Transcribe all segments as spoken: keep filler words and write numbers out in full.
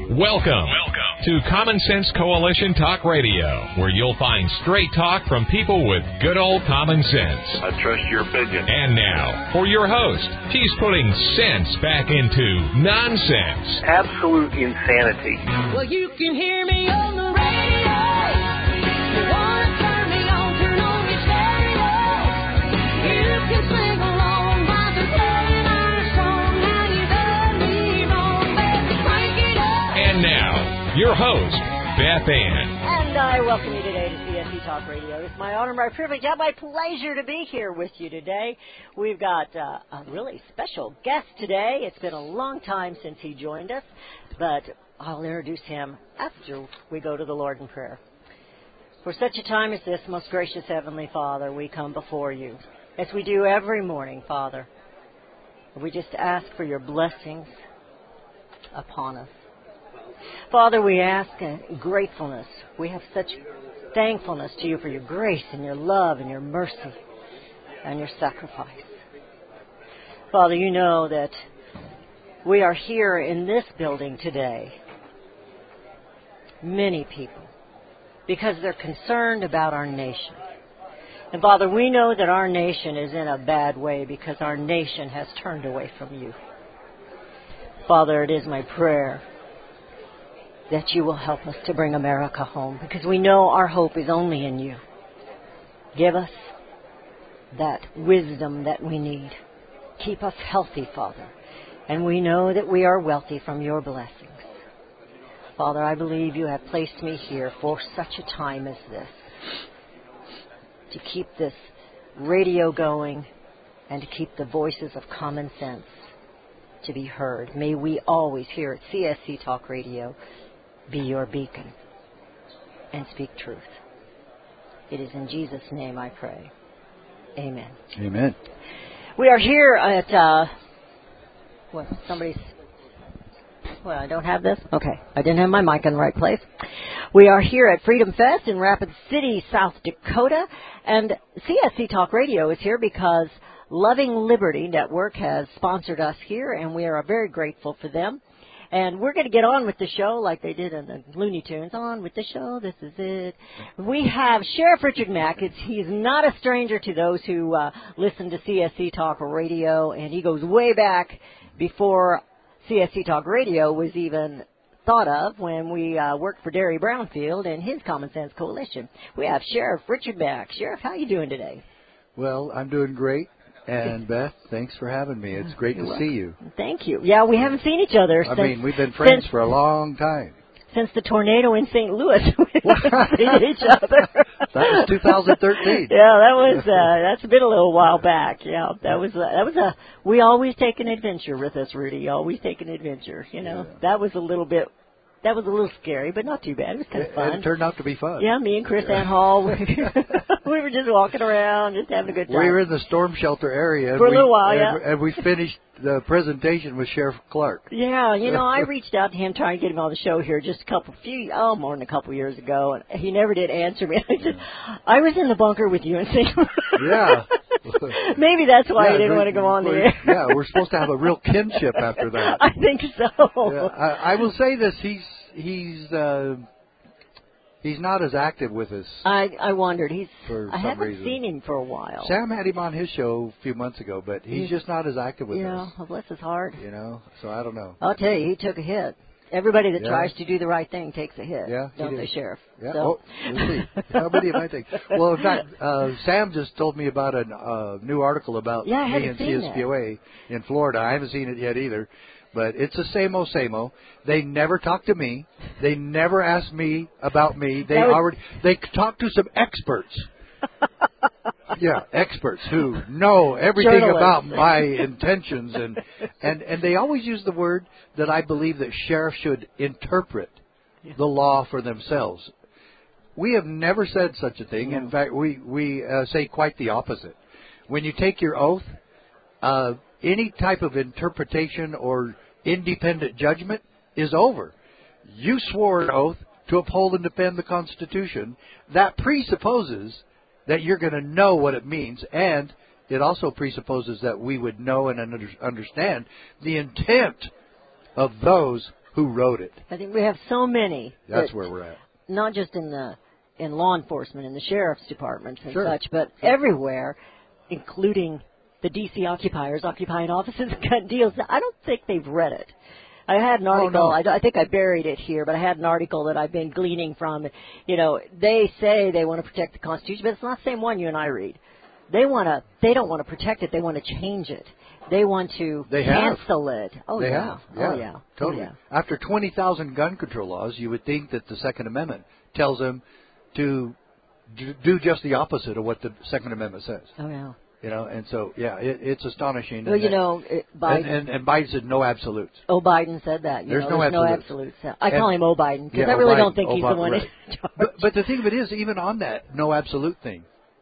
Welcome, Welcome to Common Sense Coalition Talk Radio, where you'll find straight talk from people with good old common sense. I trust your opinion. And now, for your host, he's putting sense back into nonsense. Absolute insanity. Well, you can hear me on the radio. You want to turn me on, turn on your stereo. You can sing along while they're playing our song. How you done me wrong, baby, crank it up. And now, your host, Beth Ann. And I welcome you today to C S C Talk Radio. It's my honor, my privilege, and my pleasure to be here with you today. We've got uh, a really special guest today. It's been a long time since he joined us, but I'll introduce him after we go to the Lord in prayer. For such a time as this, most gracious Heavenly Father, we come before you, as we do every morning, Father. We just ask for your blessings upon us. Father, we ask in gratefulness. We have such thankfulness to you for your grace and your love and your mercy and your sacrifice. Father, you know that we are here in this building today, many people, because they're concerned about our nation. And Father, we know that our nation is in a bad way because our nation has turned away from you. Father, it is my prayer that you will help us to bring America home, because we know our hope is only in you. Give us that wisdom that we need. Keep us healthy, Father. And we know that we are wealthy from your blessings. Father, I believe you have placed me here for such a time as this, to keep this radio going and to keep the voices of common sense to be heard. May we always here at C S C Talk Radio be your beacon and speak truth. It is in Jesus' name I pray. Amen. Amen. We are here at, uh, what, somebody's, well, I don't have this? Okay. I didn't have my mic in the right place. We are here at Freedom Fest in Rapid City, South Dakota, and C S C Talk Radio is here because Loving Liberty Network has sponsored us here, and we are very grateful for them. And we're going to get on with the show like they did in the Looney Tunes. On with the show. This is it. We have Sheriff Richard Mack. It's, he's not a stranger to those who uh, listen to C S C Talk Radio, and he goes way back before C S C Talk Radio was even thought of, when we uh, worked for Derry Brownfield and his Common Sense Coalition. We have Sheriff Richard Mack. Sheriff, how are you doing today? Well, I'm doing great. And, Beth, thanks for having me. It's great You're to welcome. see you. Thank you. Yeah, we haven't seen each other I since... mean, we've been friends since, for a long time. Since the tornado in Saint Louis. We haven't seen each other. That was two thousand thirteen. Yeah, that was, uh, that's been a little while back. Yeah, that was, uh, that was a, we always take an adventure with us, Rudy. Always take an adventure, you know. Yeah. That was a little bit... That was a little scary, but not too bad. It was kind of fun. It turned out to be fun. Yeah, me and Chris yeah. Ann Hall, we, we were just walking around, just having a good time. We were in the storm shelter area. For a we, little while, and, yeah. And we finished the presentation with Sheriff Clark. Yeah, you know, I reached out to him trying to get him on the show here just a couple, few, oh, more than a couple years ago, and he never did answer me. I said, I was in the bunker with you and Sam. Yeah. Maybe that's why yeah, he didn't we, want to go on the we, air. Yeah, we're supposed to have a real kinship after that. I think so. Yeah, I, I will say this, he's... He's uh, he's not as active with us. I I wondered. He's for I some haven't reason. seen him for a while. Sam had him on his show a few months ago, but he's, he's just not as active with yeah, us. Yeah, bless his heart. You know, so I don't know. I'll tell you, he took a hit. Everybody that yeah. tries to do the right thing takes a hit. Yeah, don't did. they, Sheriff? Yeah. So. Oh, we'll see. How many of I think? Well, in fact, uh, Sam just told me about a uh, new article about yeah, me and C S P O A that. in Florida. I haven't seen it yet either. But it's the same-o, same-o. They never talk to me. They never ask me about me. They would... already they talk to some experts. Yeah, experts who know everything about my intentions, and, and and they always use the word that I believe that sheriffs should interpret yeah. the law for themselves. We have never said such a thing. No. In fact, we we uh, say quite the opposite. When you take your oath, uh, any type of interpretation or independent judgment is over. You swore an oath to uphold and defend the Constitution. That presupposes that you're going to know what it means, and it also presupposes that we would know and under, understand the intent of those who wrote it. I think we have so many. That's that, where we're at. Not just in the in law enforcement, in the sheriff's departments and Sure. such, but everywhere, including the D C occupiers occupying offices and gun deals. I don't think they've read it. I had an article, Oh, no. I, I think I buried it here, but I had an article that I've been gleaning from. You know, they say they want to protect the Constitution, but it's not the same one you and I read. They want to. They don't want to protect it. They want to change it. They want to They have. cancel it. Oh, they yeah. have. Yeah, Oh, yeah. totally. Oh, yeah. After twenty thousand gun control laws, you would think that the Second Amendment tells them to d- do just the opposite of what the Second Amendment says. Oh, yeah. You know, and so, yeah, it, it's astonishing. Well, and you that- know, it, Biden. and, and, and Biden said no absolutes. Oh, Biden said that. You There's know, no there's no absolutes. absolutes. I call And- him O Biden because Yeah, I really O'Biden, don't think he's the O'Biden, one right. in charge. But, but the thing of it is, even on that no absolute thing,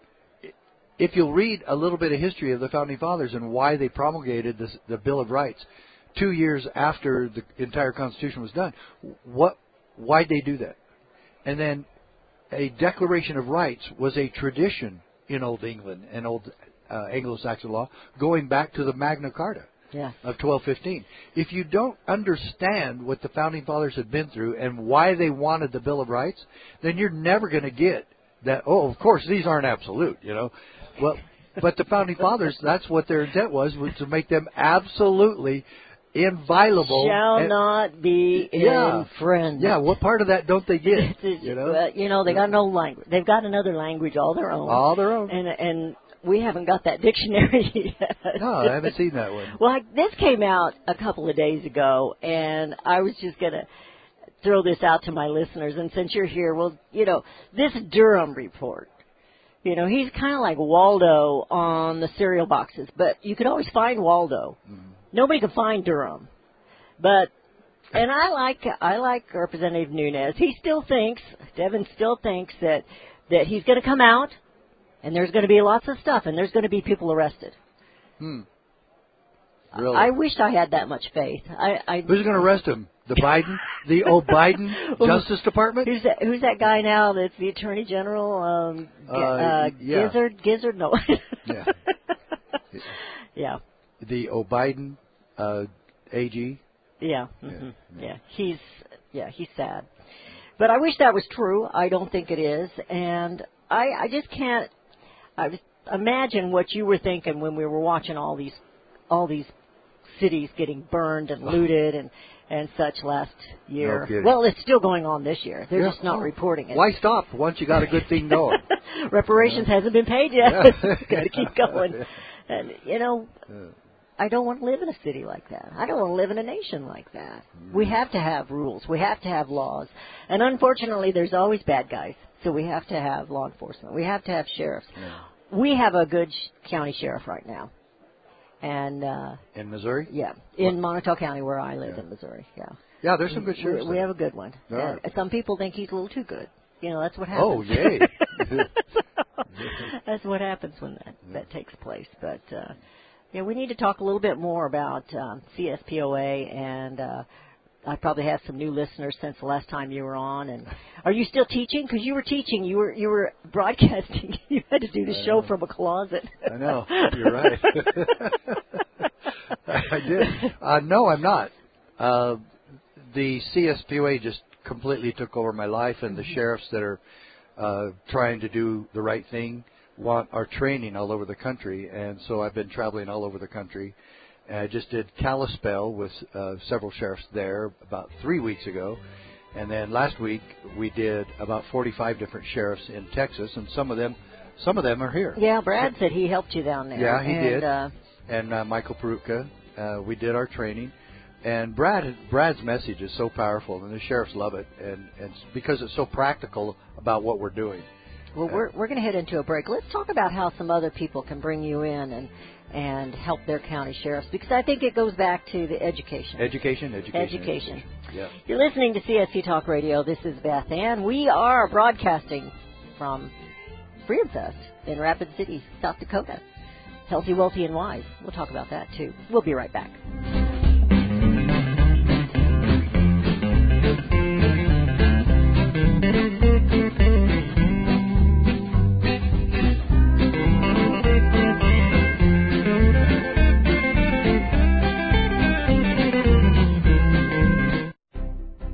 if you'll read a little bit of history of the Founding Fathers and why they promulgated this, the Bill of Rights two years after the entire Constitution was done, what, why'd they do that? And then a Declaration of Rights was a tradition in Old England and Old uh, Anglo-Saxon law going back to the Magna Carta. Yeah. Of twelve fifteen. If you don't understand what the Founding Fathers had been through and why they wanted the Bill of Rights, then you're never going to get that, oh, of course, these aren't absolute, you know. Well, but the Founding Fathers, that's what their intent was, was to make them absolutely inviolable. Shall and, not be Yeah. infringed. Yeah, what part of that don't they get? It's- You know? well, you know, they got no language. They've got another language all their own. All their own. And and we haven't got that dictionary yet. No, I haven't seen that one. Well, I, this came out a couple of days ago, and I was just going to throw this out to my listeners. And since you're here, well, you know, this Durham report, you know, he's kind of like Waldo on the cereal boxes, but you could always find Waldo. Mm-hmm. Nobody could find Durham. But, and I like, I like Representative Nunes. He still thinks, Devin still thinks that, that he's going to come out, and there's going to be lots of stuff, and there's going to be people arrested. Hmm. Really? I wished I had that much faith. I, I Who's going to arrest him? The Biden? The old Biden Justice Department? Who's that? Who's that guy now? That's the Attorney General. Um, Uh, uh, yeah. Gizzard. Gizzard. No. Yeah. yeah. The O'Biden uh, A G? Yeah. hmm Yeah. He's yeah. He's sad. But I wish that was true. I don't think it is, and I I just can't. I just imagine what you were thinking when we were watching all these all these cities getting burned and looted and. and such last year. No kidding. Well, it's still going on this year. They're Yeah. just not Oh. reporting it. Why stop once you got a good thing going? Reparations Yeah. hasn't been paid yet. Yeah. Got to keep going. And, you know, Yeah. I don't want to live in a city like that. I don't want to live in a nation like that. We have to have rules. We have to have laws. And unfortunately, there's always bad guys. So we have to have law enforcement. We have to have sheriffs. Yeah. We have a good sh- county sheriff right now. And, uh, In Missouri? yeah, in Montauk County where I live Yeah. in Missouri, yeah. Yeah, there's some good We, sheriffs. we there. have a good one. All right. And some people think he's a little too good. You know, that's what happens. Oh, yay. That's what happens when that, that takes place. But, uh, yeah, we need to talk a little bit more about um, C S P O A, and uh, I probably have some new listeners since the last time you were on. And are you still teaching? Because you were teaching, you were you were broadcasting. You had to do the I show know. from a closet. I know. You're right. I did. Uh, no, I'm not. Uh, the C S P O A just completely took over my life, and the sheriffs that are uh, trying to do the right thing want our training all over the country, and so I've been traveling all over the country. And I just did Kalispell with uh, several sheriffs there about three weeks ago, and then last week we did about forty-five different sheriffs in Texas, and some of them, some of them are here. Yeah, Brad said he helped you down there. Yeah, he and, did. Uh, And uh, Michael Perutka, uh, we did our training, and Brad Brad's message is so powerful, and the sheriffs love it, and, and it's because it's so practical about what we're doing. Well, we're we're going to head into a break. Let's talk about how some other people can bring you in and and help their county sheriffs, because I think it goes back to the education. Education, education, Education. Yeah. You're listening to C S C Talk Radio. This is Beth Ann. We are broadcasting from Freedom Fest in Rapid City, South Dakota. Healthy, wealthy, and wise. We'll talk about that too. We'll be right back.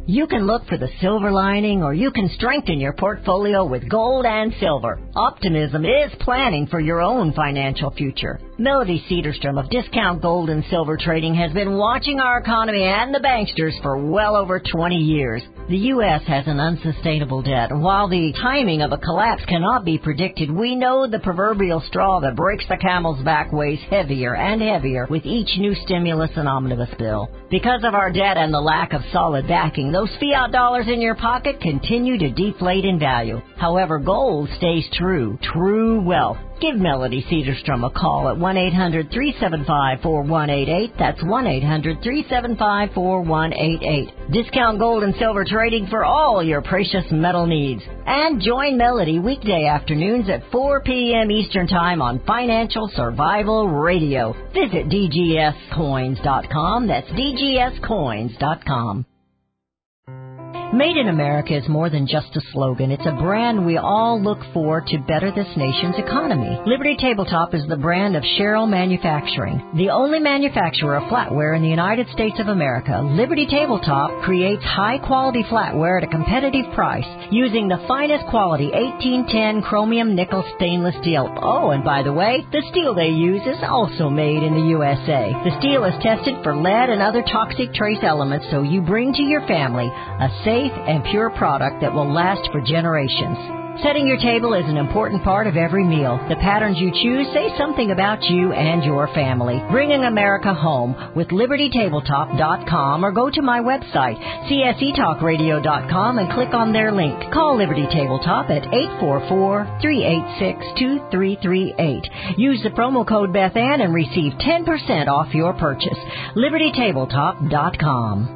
You can look for the silver lining, or you can strengthen your portfolio with gold and silver. Optimism is planning for your own financial future. Melody Cedarstrom of Discount Gold and Silver Trading has been watching our economy and the banksters for well over twenty years. The U S has an unsustainable debt, and while the timing of a collapse cannot be predicted, we know the proverbial straw that breaks the camel's back weighs heavier and heavier with each new stimulus and omnibus bill. Because of our debt and the lack of solid backing, those fiat dollars in your pocket continue to deflate in value. However, gold stays true, true wealth. Give Melody Cedarstrom a call at one eight hundred three seven five four one eight eight. That's one eight hundred three seven five four one eight eight. Discount Gold and Silver Trading for all your precious metal needs. And join Melody weekday afternoons at four p.m. Eastern Time on Financial Survival Radio. Visit D G S coins dot com. That's D G S coins dot com. Made in America is more than just a slogan. It's a brand we all look for to better this nation's economy. Liberty Tabletop is the brand of Sherrill Manufacturing, the only manufacturer of flatware in the United States of America. Liberty Tabletop creates high-quality flatware at a competitive price using the finest quality eighteen ten chromium nickel stainless steel. Oh, and by the way, the steel they use is also made in the U S A. The steel is tested for lead and other toxic trace elements, so you bring to your family a safe and pure product that will last for generations. Setting your table is an important part of every meal. The patterns you choose say something about you and your family. Bringing America home with Liberty Tabletop dot com, or go to my website, C S E talk radio dot com, and click on their link. Call Liberty Tabletop at eight four four, three eight six, two three three eight. Use the promo code Beth Ann and receive ten percent off your purchase. Liberty Tabletop dot com.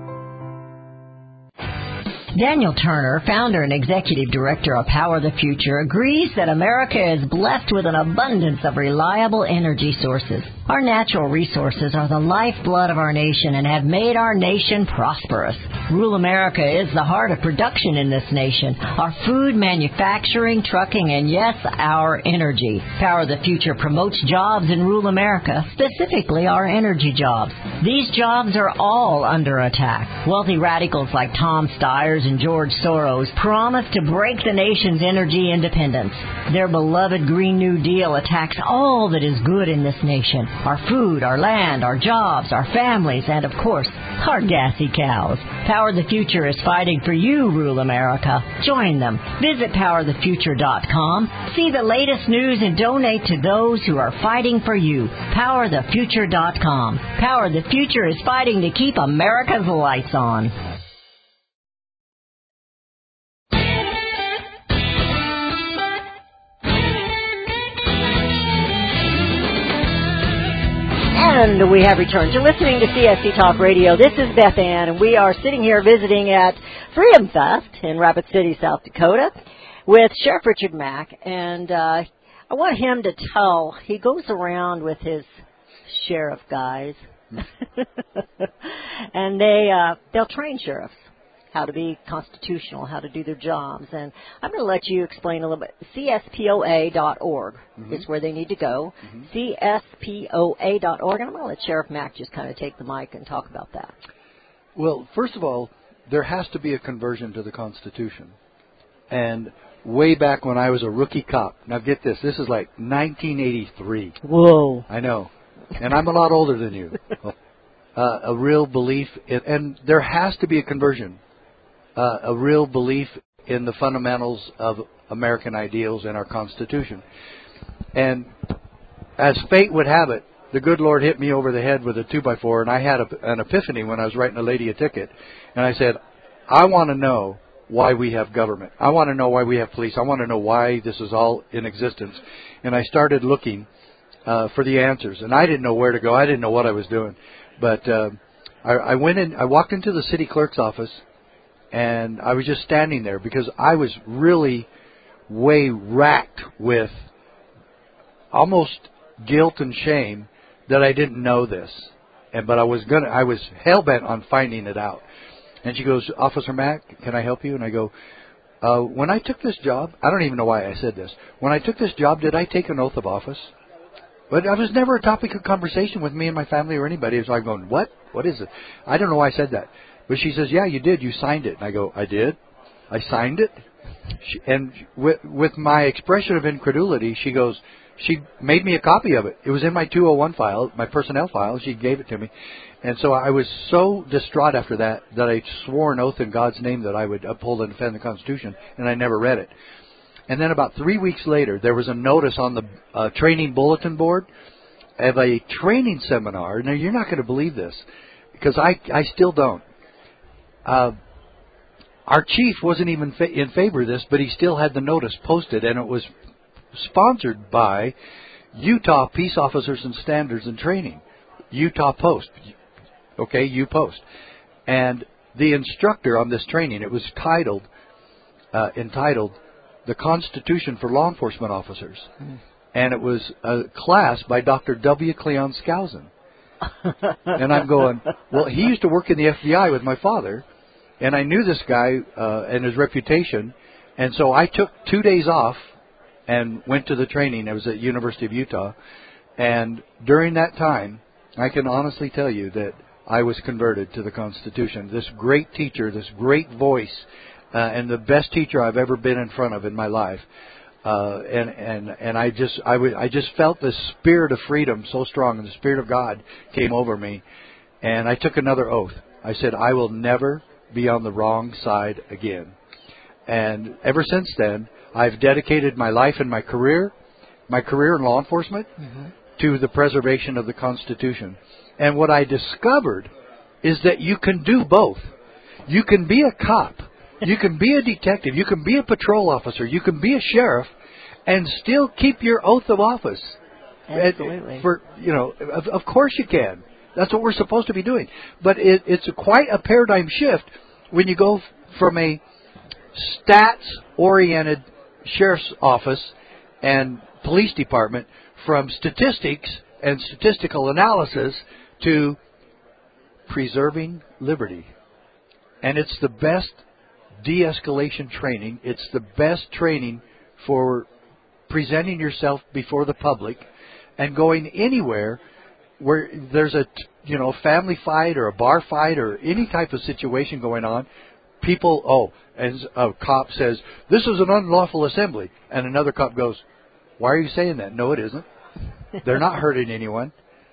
Daniel Turner, founder and executive director of Power the Future, agrees that America is blessed with an abundance of reliable energy sources. Our natural resources are the lifeblood of our nation and have made our nation prosperous. Rural America is the heart of production in this nation. Our food, manufacturing, trucking, and yes, our energy. Power the Future promotes jobs in rural America, specifically our energy jobs. These jobs are all under attack. Wealthy radicals like Tom Stiers and George Soros promise to break the nation's energy independence. Their beloved Green New Deal attacks all that is good in this nation. Our food, our land, our jobs, our families, and of course, our gassy cows. Power the Future is fighting for you, rural America. Join them. Visit Power the Future dot com. See the latest news and donate to those who are fighting for you. Power the Future dot com. Power the Future is fighting to keep America's lights on. And we have returned. You're listening to C S C Talk Radio. This is Beth Ann, and we are sitting here visiting at Freedom Fest in Rapid City, South Dakota, with Sheriff Richard Mack. And uh, I want him to tell, he goes around with his sheriff guys, and they, uh, they'll train sheriffs how to be constitutional, how to do their jobs. And I'm going to let you explain a little bit. C S P O A dot org mm-hmm. is where they need to go, mm-hmm. C S P O A dot org. And I'm going to let Sheriff Mack just kind of take the mic and talk about that. Well, first of all, there has to be a conversion to the Constitution. And way back when I was a rookie cop, now get this, this is like nineteen eighty-three. Whoa. I know. And I'm a lot older than you. Uh, a real belief, in, and there has to be a conversion. Uh, a real belief in the fundamentals of American ideals and our Constitution. And as fate would have it, the good Lord hit me over the head with a two by four, and I had a, an epiphany when I was writing a lady a ticket. And I said, I want to know why we have government. I want to know why we have police. I want to know why this is all in existence. And I started looking uh, for the answers. And I didn't know where to go. I didn't know what I was doing. But uh, I, I went in, I walked into the city clerk's office, and I was just standing there because I was really way racked with almost guilt and shame that I didn't know this. And but I was gonna, I was hell bent on finding it out. And she goes, Officer Mack, can I help you? And I go, uh, when I took this job, I don't even know why I said this. When I took this job, did I take an oath of office? But it was never a topic of conversation with me and my family or anybody. It was like going, what? What is it? I don't know why I said that. But she says, yeah, you did. You signed it. And I go, I did? I signed it? She, and with, with my expression of incredulity, she goes, she made me a copy of it. It was in my two oh one file, my personnel file. She gave it to me. And so I was so distraught after that that I swore an oath in God's name that I would uphold and defend the Constitution, and I never read it. And then about three weeks later, there was a notice on the uh, training bulletin board of a training seminar. Now, you're not going to believe this, because I, I still don't. Uh, our chief wasn't even fa- in favor of this, but he still had the notice posted, and it was sponsored by Utah Peace Officers and Standards and Training, Utah Post. Okay, U Post. And the instructor on this training, it was titled, uh, entitled, The Constitution for Law Enforcement Officers. Mm. And it was a class by Doctor W. Cleon Skousen. And I'm going, well, he used to work in the F B I with my father, and I knew this guy uh, and his reputation, and so I took two days off and went to the training. It was at University of Utah. And during that time, I can honestly tell you that I was converted to the Constitution. This great teacher, this great voice, uh, and the best teacher I've ever been in front of in my life. Uh, and, and, and I just, I, w- I just felt the spirit of freedom so strong, and the Spirit of God came over me. And I took another oath. I said, I will never be on the wrong side again. And ever since then, I've dedicated my life and my career, my career in law enforcement, mm-hmm. to the preservation of the Constitution. And what I discovered is that you can do both. You can be a cop. You can be a detective. You can be a patrol officer. You can be a sheriff and still keep your oath of office. Absolutely. For, you know, of, of course you can. That's what we're supposed to be doing. But it, it's a quite a paradigm shift when you go from a stats-oriented sheriff's office and police department, from statistics and statistical analysis to preserving liberty. And it's the best de-escalation training. It's the best training for presenting yourself before the public and going anywhere where there's a, you know, family fight or a bar fight or any type of situation going on. People, oh, and a cop says, this is an unlawful assembly. And another cop goes, why are you saying that? No, it isn't. They're not hurting anyone.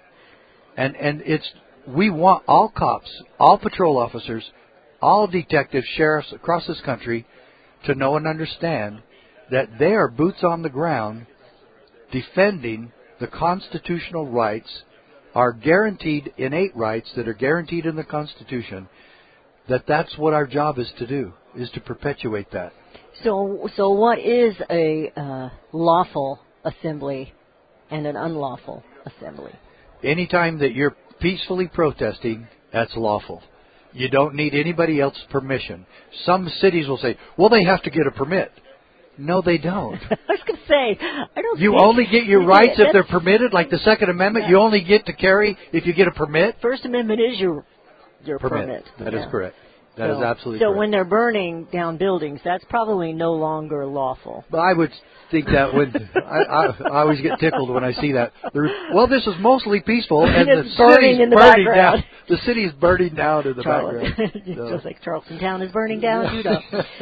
And and it's, we want all cops, all patrol officers, all detectives, sheriffs across this country to know and understand that they are boots on the ground defending the constitutional rights, our guaranteed innate rights that are guaranteed in the Constitution, that that's what our job is to do, is to perpetuate that. So, so what is a uh, lawful assembly and an unlawful assembly? Anytime that you're peacefully protesting, that's lawful. You don't need anybody else's permission. Some cities will say, well, they have to get a permit. No, they don't. I was going to say, I don't You think only get your rights if they're permitted, like the Second Amendment. You only get to carry if you get a permit. First Amendment is your your permit. permit. That yeah. is correct. That so, is absolutely so correct. So when they're burning down buildings, that's probably no longer lawful. But I would think that when I, I, I always get tickled when I see that. There, well, this is mostly peaceful, and the it's burning city's in the burning background. down. The city's burning down in the Charlotte. background. So. Just like Charleston Town is burning down, you know.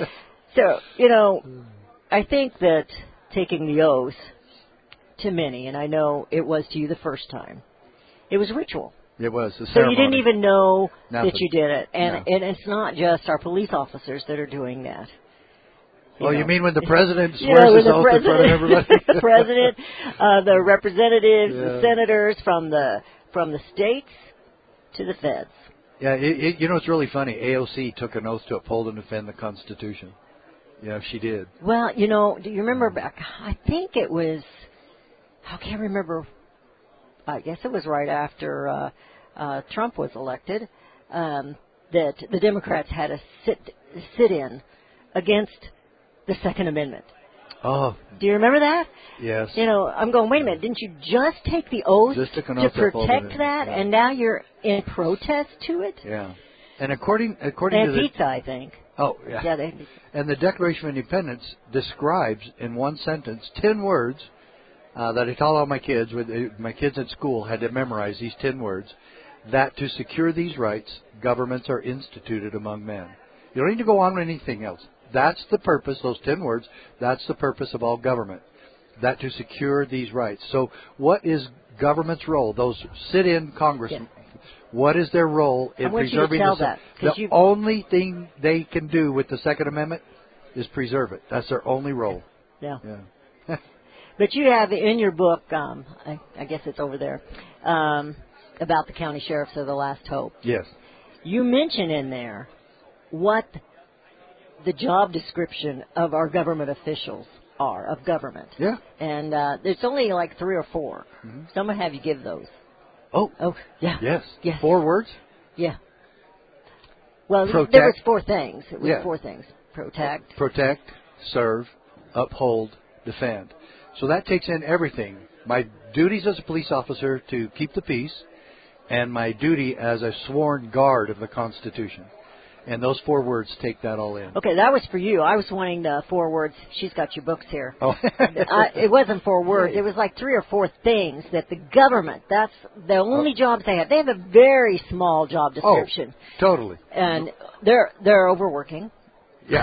So, you know, I think that taking the oath to many, and I know it was to you the first time, it was ritual. It was a So ceremony. you didn't even know Nothing. that you did it. And No. and it's not just our police officers that are doing that. You oh, know. you mean when the president You swears know, his when the oath in front of everybody? the president, uh, the representatives, Yeah. the senators from the from the states to the feds. Yeah, it, it, you know, it's really funny. A O C took an oath to uphold and defend the Constitution. Yeah, she did. Well, you know, do you remember back, I think it was, I can't remember, I guess it was right after uh, uh, Trump was elected, um, that the Democrats had a sit, sit-in against the Second Amendment. Oh. Do you remember that? Yes. You know, I'm going, wait a minute, didn't you just take the oath Just took an to oath to uphold protect it. that, Yeah. and now you're in protest to it? Yeah. And according according They to had the pizza, I think. oh yeah, Yeah, they, and the Declaration of Independence describes in one sentence ten words uh, that I taught all my kids. With my kids at school had to memorize these ten words, that to secure these rights, governments are instituted among men. You don't need to go on with anything else. That's the purpose, those ten words, that's the purpose of all government, that to secure these rights. So what is government's role? Those sit-in Congress, Yeah. what is their role in I want you to preserving tell the that, 'cause The you- only thing they can do with the Second Amendment is preserve it. That's their only role. Yeah. Yeah. But you have in your book, um, I, I guess it's over there, um, about the county sheriffs of the last hope. Yes. You mention in there what the job description of our government officials are, of government. Yeah. And uh, there's only like three or four. Mhm. So I'm going to have you give those. Oh. Oh, yeah. Yes. Yes. Four words? Yeah. Well, Protect. there was four things. It was Yeah. four things. Protect. Protect, serve, uphold, defend. So that takes in everything. My duties as a police officer to keep the peace, and my duty as a sworn guard of the Constitution. And those four words take that all in. Okay, that was for you. I was wanting the four words. She's got your books here. Oh. I, it wasn't four words. It was like three or four things that the government, that's the only Oh. jobs they have. They have a very small job description. Oh, totally. And they're they're overworking. Yeah.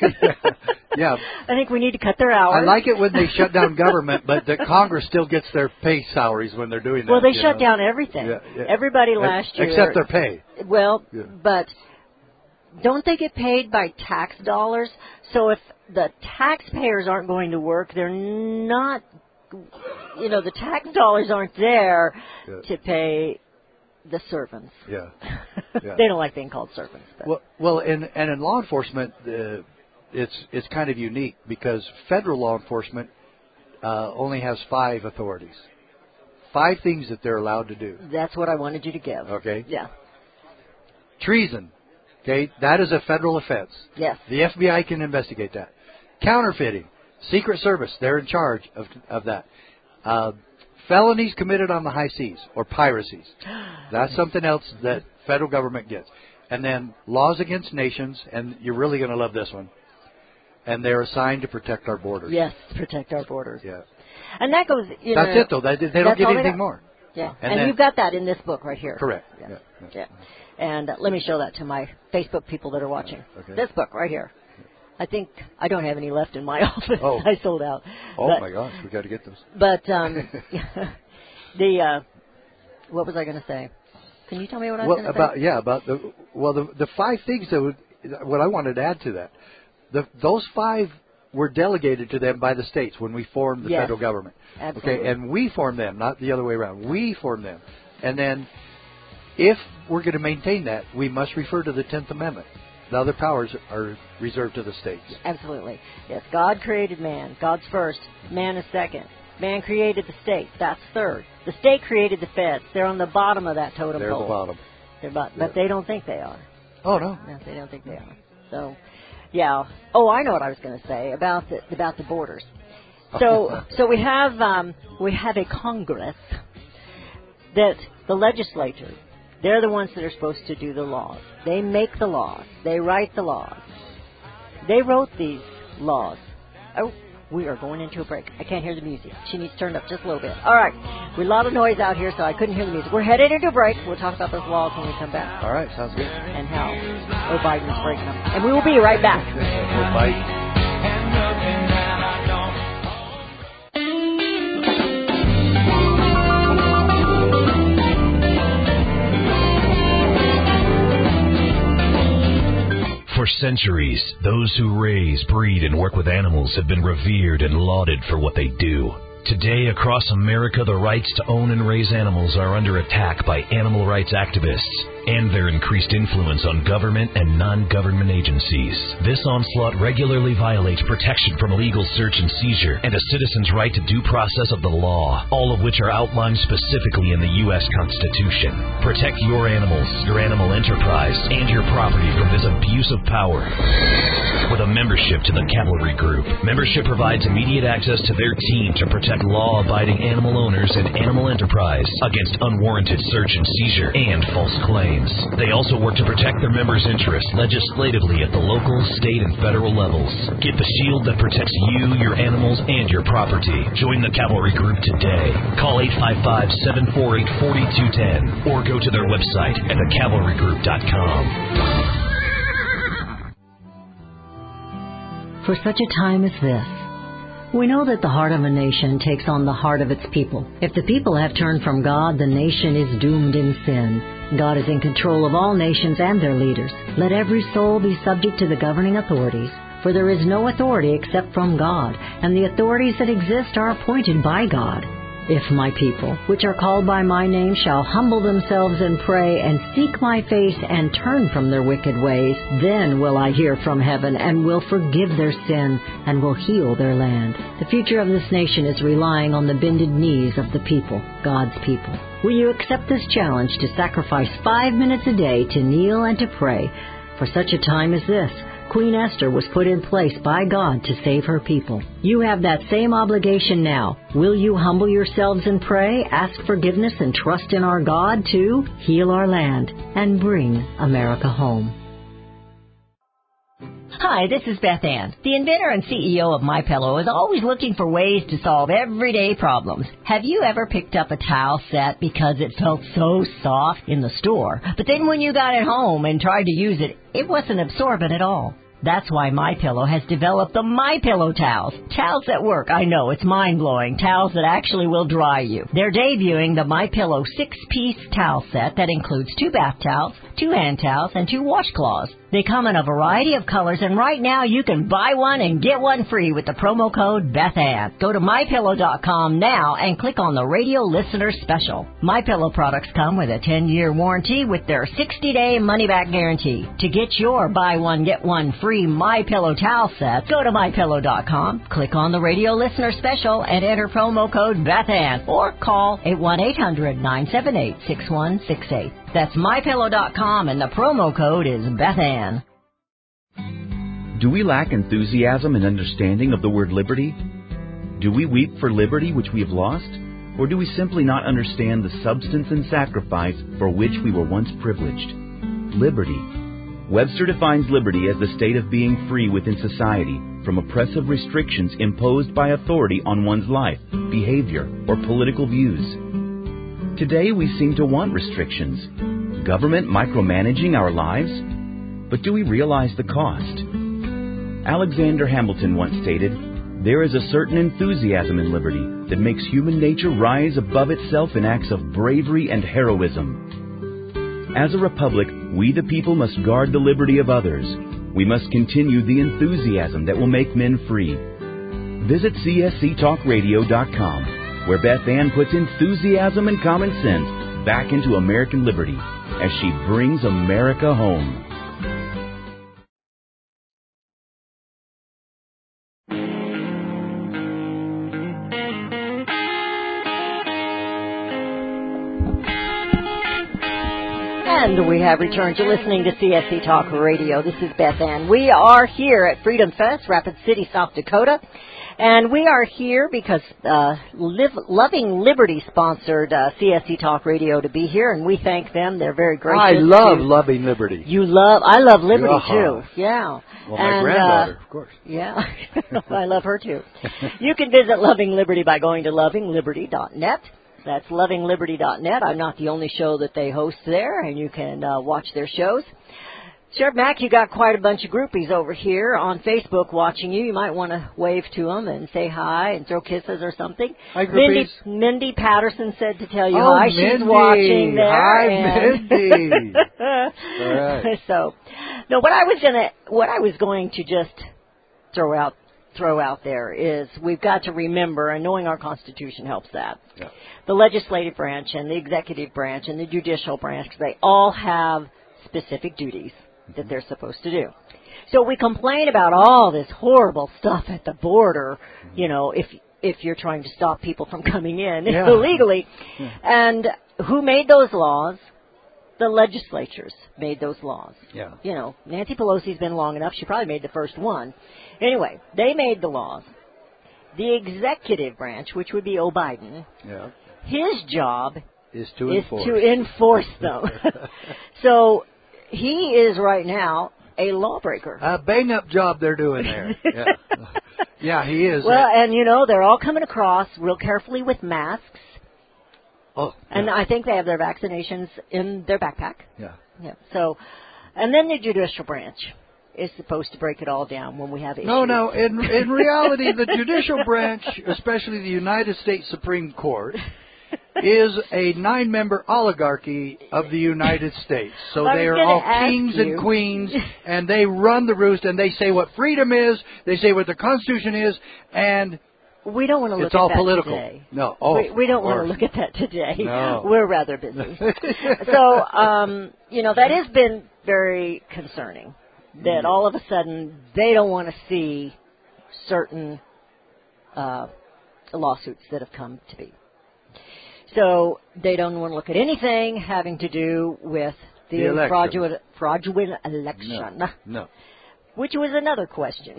Yeah. I think we need to cut their hours. I like it when they shut down government, but the Congress still gets their pay salaries when they're doing that. Well, they you shut know? down everything. Yeah, yeah. Everybody Ex- last year. Except their pay. Well, Yeah. but don't they get paid by tax dollars? So if the taxpayers aren't going to work, they're not, you know, the tax dollars aren't there Yeah. to pay the servants. Yeah. Yeah. They don't like being called servants. But. Well, well, in, and in law enforcement, uh, it's it's kind of unique because federal law enforcement uh, only has five authorities, five things that they're allowed to do. That's what I wanted you to give. Okay. Yeah. Treason, okay, that is a federal offense. Yes. The F B I can investigate that. Counterfeiting, Secret Service, they're in charge of of that. Uh, felonies committed on the high seas or piracies, that's something else that federal government gets. And then laws against nations, and you're really going to love this one. And they're assigned to protect our borders. Yes, protect our borders. Yeah. And that goes, you That's know. it, though. They, they don't that's get all they anything got. more. Yeah. And And, then- you've got that in this book right here. Correct. Yeah. Yeah. Yeah. And uh, let me show that to my Facebook people that are watching. Okay. This book right here. I think I don't have any left in my office. Oh. I sold out. Oh, but, my gosh. we got to get those. But um, the, uh, what was I going to say? Can you tell me what I was Well, going to about say? yeah, about the well, the the five things that would what I wanted to add to that. The those five were delegated to them by the states when we formed the Yes. federal government. Absolutely. Okay, and we formed them, not the other way around. We formed them, and then if we're going to maintain that, we must refer to the tenth Amendment. The other powers are reserved to the states. Absolutely. Yes, God created man. God's first. Man is second. Man created the state. That's third. The state created the feds. They're on the bottom of that totem They're pole. the bottom. They're but, Yeah. but they don't think they are. Oh no. No, they don't think they are. So, yeah. Oh, I know what I was going to say about the about the borders. So, so we have um, we have a Congress that the legislature. They're the ones that are supposed to do the laws. They make the laws. They write the laws. They wrote these laws. Oh, we are going into a break. I can't hear the music. She needs turned up just a little bit. All right. We a lot of noise out here, so I couldn't hear the music. We're headed into a break. We'll talk about those laws when we come back. All right, sounds good. And how Joe Biden's breaking them. And we will be right back. Well, bye. For centuries, those who raise, breed, and work with animals have been revered and lauded for what they do. Today, across America, the rights to own and raise animals are under attack by animal rights activists and their increased influence on government and non-government agencies. This onslaught regularly violates protection from illegal search and seizure and a citizen's right to due process of the law, all of which are outlined specifically in the U S Constitution. Protect your animals, your animal enterprise, and your property from this abuse of power. with a membership to the Cavalry Group. Membership provides immediate access to their team to protect law-abiding animal owners and animal enterprise against unwarranted search and seizure and false claims. They also work to protect their members' interests legislatively at the local, state, and federal levels. Get the shield that protects you, your animals, and your property. Join the Cavalry Group today. Call eight five five, seven four eight, four two one zero or go to their website at the cavalry group dot com. For such a time as this, we know that the heart of a nation takes on the heart of its people. If the people have turned from God, the nation is doomed in sin. God is in control of all nations and their leaders. Let every soul be subject to the governing authorities, for there is no authority except from God, and the authorities that exist are appointed by God. If my people, which are called by my name, shall humble themselves and pray and seek my face and turn from their wicked ways, then will I hear from heaven and will forgive their sin and will heal their land. The future of this nation is relying on the bended knees of the people, God's people. Will you accept this challenge to sacrifice five minutes a day to kneel and to pray? For such a time as this, Queen Esther was put in place by God to save her people. You have that same obligation now. Will you humble yourselves and pray, ask forgiveness, and trust in our God to heal our land and bring America home? Hi, this is Beth Ann. The inventor and C E O of MyPillow is always looking for ways to solve everyday problems. Have you ever picked up a towel set because it felt so soft in the store, but then when you got it home and tried to use it, it wasn't absorbent at all? That's why MyPillow has developed the MyPillow towels. Towels that work. I know, it's mind-blowing. Towels that actually will dry you. They're debuting the MyPillow six-piece towel set that includes two bath towels, two hand towels, and two washcloths. They come in a variety of colors, and right now you can buy one and get one free with the promo code BethAnn. Go to my pillow dot com now and click on the radio listener special. MyPillow products come with a ten-year warranty with their sixty-day money-back guarantee. To get your buy one, get one free MyPillow towel set, go to my pillow dot com, click on the radio listener special, and enter promo code BethAnn, or call eight one eight hundred, nine seven eight, six one six eight. That's my pillow dot com, and the promo code is BethAnn. Do we lack enthusiasm and understanding of the word liberty? Do we weep for liberty which we have lost? Or do we simply not understand the substance and sacrifice for which we were once privileged? Liberty. Webster defines liberty as the state of being free within society from oppressive restrictions imposed by authority on one's life, behavior, or political views. Today we seem to want restrictions. Government micromanaging our lives? But do we realize the cost? Alexander Hamilton once stated, "There is a certain enthusiasm in liberty that makes human nature rise above itself in acts of bravery and heroism." As a republic, we the people must guard the liberty of others. We must continue the enthusiasm that will make men free. Visit C S C talk radio dot com, where Beth Ann puts enthusiasm and common sense back into American liberty as she brings America home. And we have returned to listening to C S C Talk Radio. This is Beth Ann. We are here at Freedom Fest, Rapid City, South Dakota. And we are here because uh, Live, Loving Liberty sponsored uh, C S C Talk Radio to be here, and we thank them. They're very gracious. I love to, Loving Liberty. You love, I love Liberty uh-huh. too. Yeah. Well, my and, granddaughter, uh, of course. Yeah, I love her too. You can visit Loving Liberty by going to loving liberty dot net. That's loving liberty dot net. I'm not the only show that they host there, and you can uh, watch their shows. Sheriff Mack, you got quite a bunch of groupies over here on Facebook watching you. You might want to wave to them and say hi and throw kisses or something. Hi, groupies. Mindy, Mindy Patterson said to tell you oh, hi. Mindy. She's watching there. Hi, and Mindy. All right. So, no, what I was gonna, what I was going to just throw out, throw out there is we've got to remember, and knowing our Constitution helps that. Yeah. The legislative branch and the executive branch and the judicial branch, they all have specific duties that they're supposed to do. So we complain about all this horrible stuff at the border, you know, if if you're trying to stop people from coming in yeah. illegally. Yeah. And who made those laws? the legislatures made those laws. Yeah. You know, Nancy Pelosi's been long enough. She probably made the first one. Anyway, they made the laws. The executive branch, which would be O'Biden, Yeah. his job Is to is enforce. to enforce them. So he is right now a lawbreaker. A bang-up job they're doing there. Yeah. Yeah, he is. Well, and you know, they're all coming across real carefully with masks. Oh. And yeah. I think they have their vaccinations in their backpack. Yeah. Yeah. So, and then the judicial branch is supposed to break it all down when we have issues. No, no. In in reality, the judicial branch, especially the United States Supreme Court, is a nine-member oligarchy of the United States. So I was they are gonna all ask kings you. and queens, and they run the roost, and they say what freedom is, they say what the Constitution is, and We don't want to look it's at all that political. today. No, oh, we, we don't of want to course. look at that today. No. We're rather busy. So, um, you know, that has been very concerning. That all of a sudden they don't want to see certain uh, lawsuits that have come to be. So they don't want to look at anything having to do with the, The election. fraudulent, fraudulent election. No, no. Which was another question.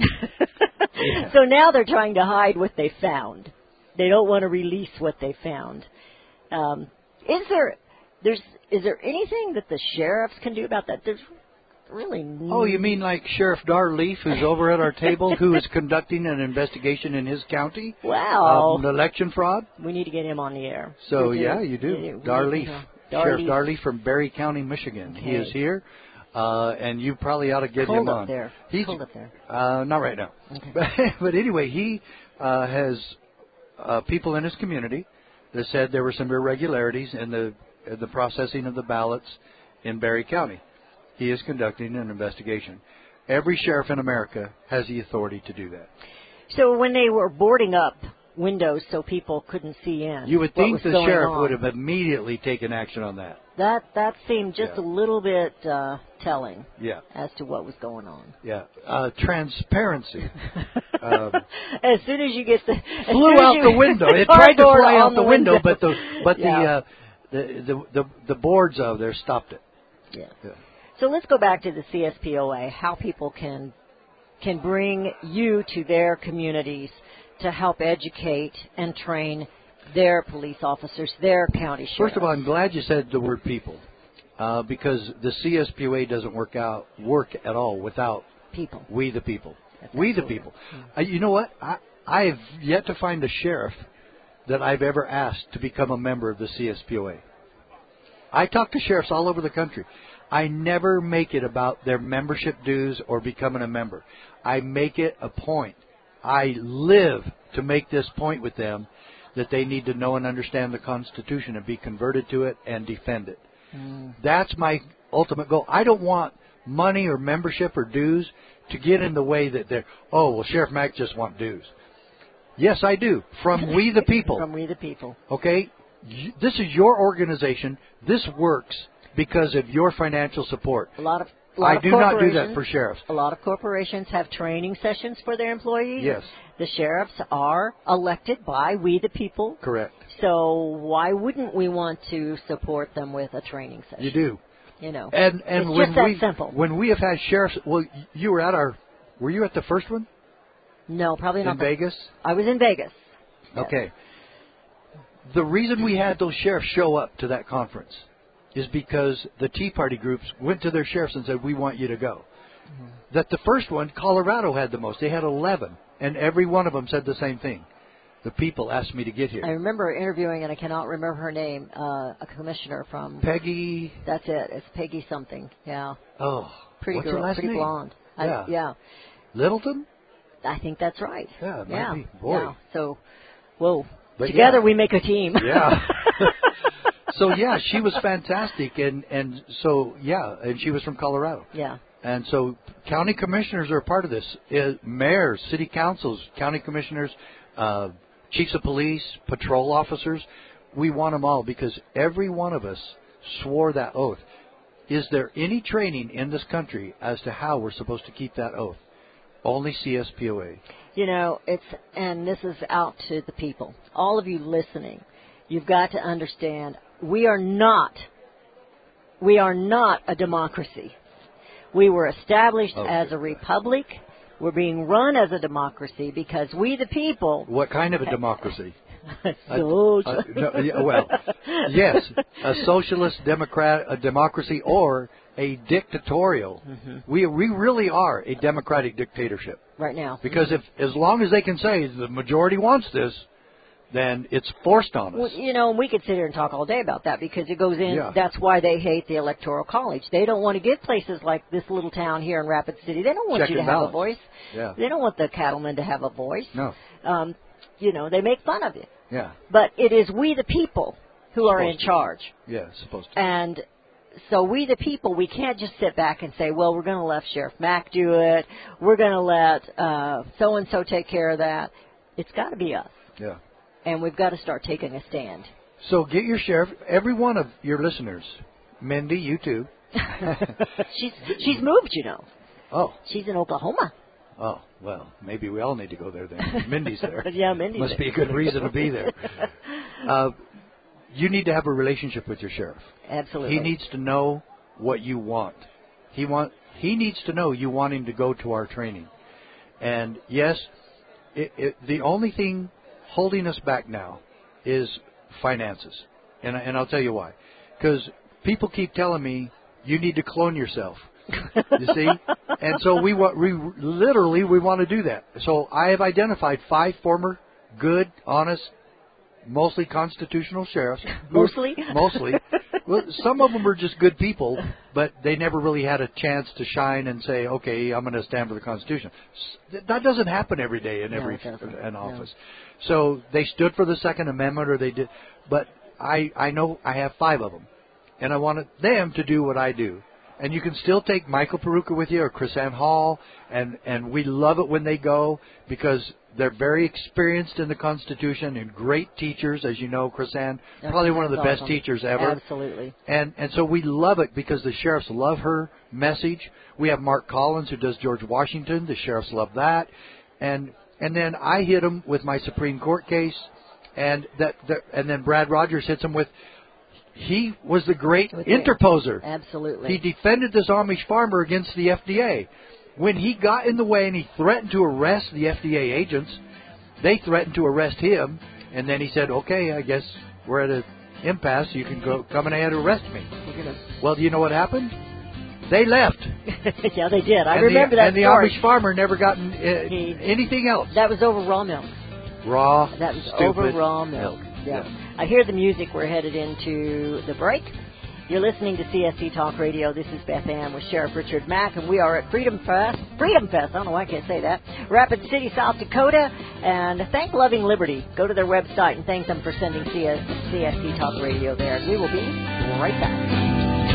So now they're trying to hide what they found. They don't want to release what they found. Um, is there, there's, is there anything that the sheriffs can do about that? There's really no. Oh, you mean like Sheriff Darleaf, who's over at our table, who is conducting an investigation in his county Wow. of election fraud? We need to get him on the air. So, We do. yeah, you do. We do. Darleaf. Yeah. Sheriff Darleaf. Darleaf from Berry County, Michigan. He Okay. is here, uh, and you probably ought to get Cold him up on. there. He's, Cold up there. Uh, not right now. Okay. But, but anyway, he uh, has uh, people in his community that said there were some irregularities in the in the processing of the ballots in Berry County. He is conducting an investigation. Every sheriff in America has the authority to do that. So when they were boarding up windows so people couldn't see in, You would what think was the going sheriff on, would have immediately taken action on that. That that seemed just Yeah. a little bit uh, telling Yeah, as to what was going on. yeah. Uh, transparency. Um, as soon as you get the as flew soon as out you- the window. It tried to cardboard fly on out the window, but the but Yeah. the, uh, the the the the boards of there stopped it. Yeah. Yeah. So let's go back to the C S P O A. How people can can bring you to their communities to help educate and train their police officers, their county sheriffs. First of all, I'm glad you said the word people, uh, because the C S P O A doesn't work out work at all without people. we the people. That's We the absolutely- people. Uh, you know what? I I've yet to find a sheriff that I've ever asked to become a member of the C S P O A. I talk to sheriffs all over the country. I never make it about their membership dues or becoming a member. I make it a point. I live to make this point with them that they need to know and understand the Constitution and be converted to it and defend it. Mm. That's my ultimate goal. I don't want money or membership or dues to get in the way that they're, oh, well, Sheriff Mack just want dues. Yes, I do. From we the people. From we the people. Okay? You- This is your organization. This works because of your financial support. A lot of a lot I of do not do that corporations- for sheriffs. A lot of corporations have training sessions for their employees. Yes. The sheriffs are elected by we the people. Correct. So why wouldn't we want to support them with a training session? You do. You know. And and It's when just that we simple. when we have had sheriffs, well, you were at our, were you at the first one No, probably not. in the- Vegas? I was in Vegas. Yes. Okay. The reason we had those sheriffs show up to that conference is because the Tea Party groups went to their sheriffs and said, we want you to go. Mm-hmm. That the first one, Colorado had the most. They had eleven, and every one of them said the same thing. The people asked me to get here. I remember interviewing, and I cannot remember her name, uh, a commissioner from. Peggy, That's it. It's Peggy something. Yeah. oh, Pretty what's girl. her last pretty name? blonde. I- Yeah. yeah. Littleton? I think that's right. Yeah, it might yeah. be. Boy. Yeah. So, whoa. But Together yeah. we make a team. Yeah. So yeah, she was fantastic, and and so yeah, and she was from Colorado, yeah. and so county commissioners are a part of this. Uh, mayors, city councils, county commissioners, uh, chiefs of police, patrol officers. We want them all because every one of us swore that oath. Is there any training in this country as to how we're supposed to keep that oath? Only C S P O A. You know, it's, and this is out to the people. All of you listening, you've got to understand, we are not We are not a democracy. We were established Okay. as a republic. We're being run as a democracy because we, the people... What kind of a democracy? Social. Uh, no, yeah, well, yes, a socialist democrat, a democracy, or a dictatorial. Mm-hmm. We we really are a democratic dictatorship. Right now. Because if as long as they can say the majority wants this, then it's forced on us. Well, you know, we could sit here and talk all day about that because it goes in. Yeah. That's why they hate the Electoral College. They don't want to give places like this little town here in Rapid City. They don't want Check you to and have a balance. voice. Yeah. They don't want the cattlemen to have a voice. No. Um, you know, they make fun of it. Yeah. But it is we, the people, who are in Supposed to. charge. Yeah, supposed to. And so we, the people, we can't just sit back and say, well, we're going to let Sheriff Mack do it. We're going to let uh, so-and-so take care of that. It's got to be us. Yeah. And we've got to start taking a stand. So get your sheriff. Every one of your listeners, Mindy, you too. she's she's moved, you know. Oh. She's in Oklahoma. Oh, well, maybe we all need to go there then. Mindy's there. Yeah, Mindy's Must there. be a good reason to be there. Uh, you need to have a relationship with your sheriff. Absolutely. He needs to know what you want. He want he needs to know you want him to go to our training. And yes, it, it, the only thing holding us back now is finances. And, I- and I'll tell you why. Because people keep telling me, you need to clone yourself. You see? And so we want, we literally, we want to do that. So I have identified five former good, honest, mostly constitutional sheriffs. Mostly? Mostly. Well, some of them are just good people, but they never really had a chance to shine and say, okay, I'm going to stand for the Constitution. S- That doesn't happen every day in No, every it doesn't. an No. office. So they stood for the Second Amendment, or they did. But I, I know I have five of them, and I wanted them to do what I do. And you can still take Michael Peruka with you or Chris Ann Hall, and, and we love it when they go because they're very experienced in the Constitution and great teachers, as you know, Chris Ann, That's- probably one of the that's best awesome. teachers ever. Absolutely. And and so we love it because the sheriffs love her message. We have Mark Collins who does George Washington. The sheriffs love that. And and then I hit them with my Supreme Court case, and that, that and then Brad Rogers hits them with. He was the great With interposer. Absolutely. He defended this Amish farmer against the F D A. When he got in the way and he threatened to arrest the F D A agents, they threatened to arrest him, and then he said, okay, I guess we're at an impasse. You can go come in and arrest me. We're gonna... Well, do you know what happened? They left. yeah, they did. I and remember the, that And the story. Amish farmer never gotten uh, He- anything else. That was over raw milk. Raw, That was stupid over raw milk. Yeah. I hear the music. We're headed into the break. You're listening to C S C Talk Radio. This is Beth Ann with Sheriff Richard Mack, and we are at Freedom Fest. Freedom Fest. I don't know why I can't say that. Rapid City, South Dakota. And thank Loving Liberty. Go to their website and thank them for sending C S C Talk Radio there. And we will be right back.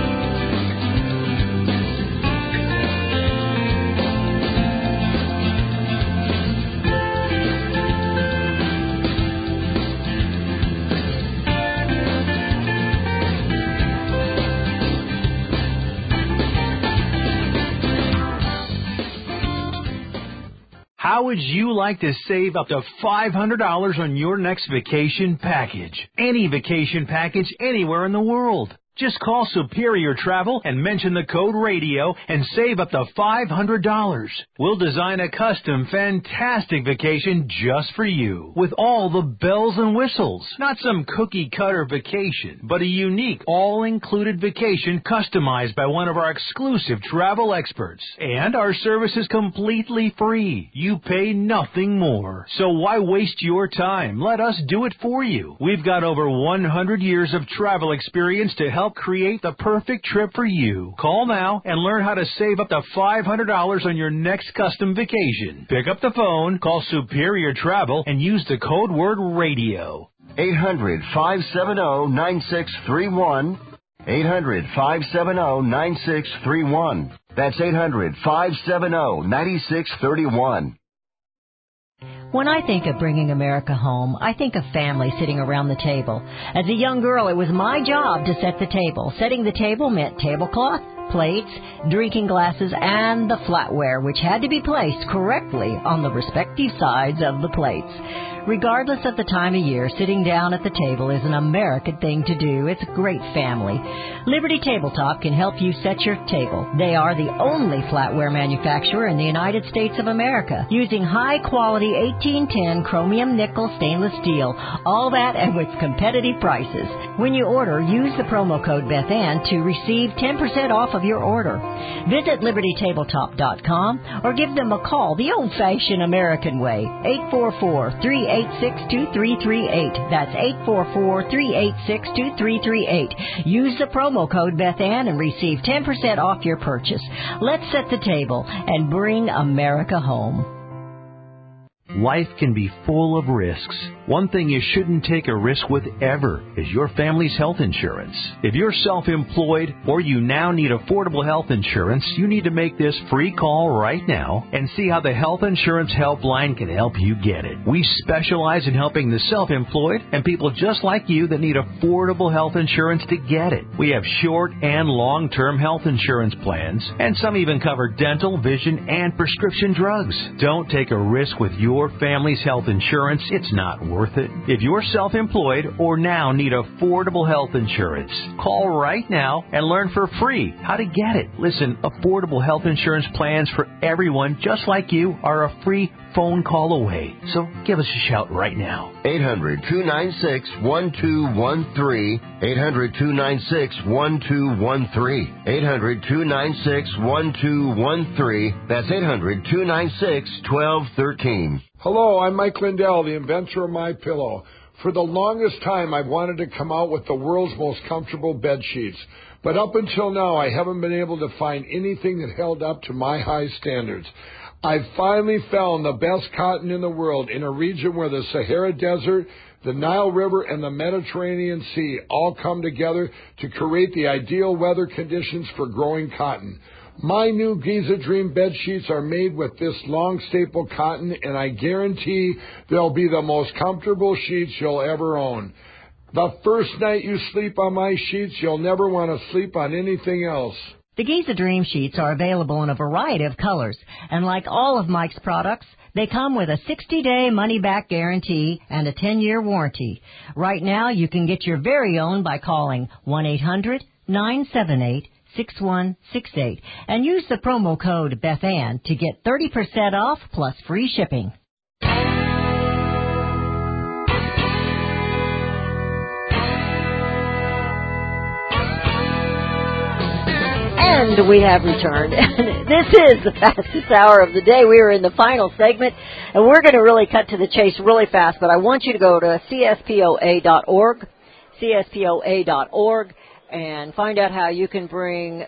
How would you like to save up to five hundred dollars on your next vacation package? Any vacation package anywhere in the world. Just call Superior Travel and mention the code radio and save up to five hundred dollars. We'll design a custom, fantastic vacation just for you with all the bells and whistles. Not some cookie-cutter vacation, but a unique, all-included vacation customized by one of our exclusive travel experts. And our service is completely free. You pay nothing more. So why waste your time? Let us do it for you. We've got over one hundred years of travel experience to help create the perfect trip for you. Call now and learn how to save up to five hundred dollars on your next custom vacation. Pick up the phone, call Superior Travel, and use the code word radio. eight hundred, five seven zero, nine six three one. eight hundred, five seven zero, nine six three one. That's eight hundred, five seven zero, nine six three one. When I think of bringing America home, I think of family sitting around the table. As a young girl, it was my job to set the table. Setting the table meant tablecloth, plates, drinking glasses, and the flatware, which had to be placed correctly on the respective sides of the plates. Regardless of the time of year, sitting down at the table is an American thing to do. It's a great family. Liberty Tabletop can help you set your table. They are the only flatware manufacturer in the United States of America, using high-quality eighteen ten chromium nickel stainless steel, all that and with competitive prices. When you order, use the promo code Beth Ann to receive ten percent off of your order. Visit liberty tabletop dot com or give them a call the old-fashioned American way, eight four four, three eight six, two three three eight. That's eight four four, three eight six, two three three eight. Use the promo code Beth Ann and receive ten percent off your purchase. Let's set the table and bring America home. Life can be full of risks. One thing you shouldn't take a risk with ever is your family's health insurance. If you're self-employed or you now need affordable health insurance, you need to make this free call right now and see how the Health Insurance Helpline can help you get it. We specialize in helping the self-employed and people just like you that need affordable health insurance to get it. We have short and long-term health insurance plans, and some even cover dental, vision, and prescription drugs. Don't take a risk with your family's health insurance. It's not worth it. If you're self-employed or now need affordable health insurance, call right now and learn for free how to get it. Listen, affordable health insurance plans for everyone just like you are a free phone call away. So give us a shout right now. eight hundred, two nine six, one two one three. eight hundred, two nine six, one two one three. eight hundred, two nine six, one two one three. That's eight hundred, two nine six, one two one three. Hello, I'm Mike Lindell, the inventor of MyPillow. For the longest time, I've wanted to come out with the world's most comfortable bed sheets. But up until now, I haven't been able to find anything that held up to my high standards. I finally found the best cotton in the world in a region where the Sahara Desert, the Nile River, and the Mediterranean Sea all come together to create the ideal weather conditions for growing cotton. My new Giza Dream bed sheets are made with this long staple cotton, and I guarantee they'll be the most comfortable sheets you'll ever own. The first night you sleep on my sheets, you'll never want to sleep on anything else. The Giza Dream Sheets are available in a variety of colors, and like all of Mike's products, they come with a sixty-day money-back guarantee and a ten-year warranty. Right now, you can get your very own by calling one eight hundred, nine seven eight, six one six eight and use the promo code Beth Ann to get thirty percent off plus free shipping. And we have returned. This is the fastest hour of the day. We are in the final segment, and we're going to really cut to the chase really fast, but I want you to go to C S P O A dot org, C S P O A dot org, and find out how you can bring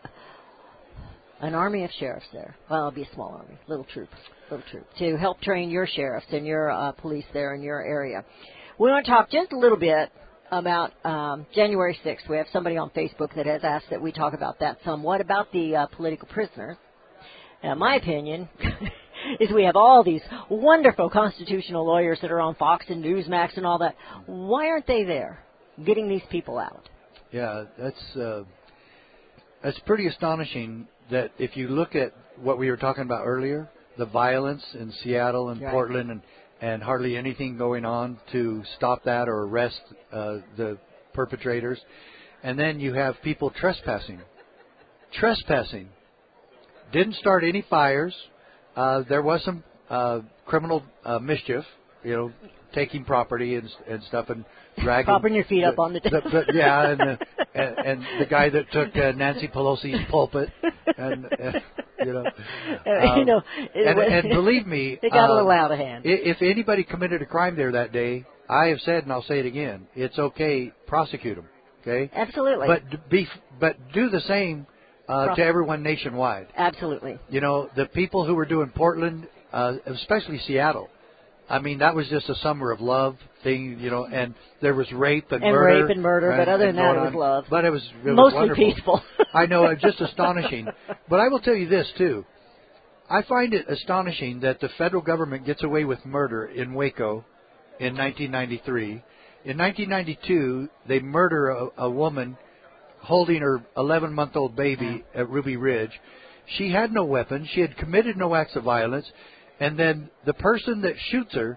an army of sheriffs there. Well, it'll be a small army, little troop, little troop, to help train your sheriffs and your uh, police there in your area. We want to talk just a little bit about um, January sixth. We have somebody on Facebook that has asked that we talk about that somewhat, about the uh, political prisoners. Now, my opinion is we have all these wonderful constitutional lawyers that are on Fox and Newsmax and all that. Why aren't they there getting these people out? Yeah, that's uh, that's pretty astonishing that if you look at what we were talking about earlier, the violence in Seattle and right. Portland and and hardly anything going on to stop that or arrest uh, the perpetrators. And then you have people trespassing. Trespassing. Didn't start any fires. Uh, there was some uh, criminal uh, mischief, you know, taking property and, and stuff and dragging. Propping your feet the, up on the table. the, the, yeah, and the, and, and the guy that took uh, Nancy Pelosi's pulpit. And, and you know, um, you know and, and believe me, it got uh, a little out of hand. If anybody committed a crime there that day, I have said, and I'll say it again, it's okay, prosecute them. Okay, absolutely. But be, but do the same uh, to everyone nationwide. Absolutely. You know, the people who were doing Portland, uh, especially Seattle. I mean, that was just a summer of love thing, you know, and there was rape and, and murder. rape and murder, and, but other than that, it was love. But it was, it was mostly wonderful. peaceful. I know, it's just astonishing. But I will tell you this, too. I find it astonishing that the federal government gets away with murder in Waco in nineteen ninety-three. In nineteen ninety-two, they murder a, a woman holding her eleven-month-old baby at Ruby Ridge. She had no weapon. She had committed no acts of violence. And then the person that shoots her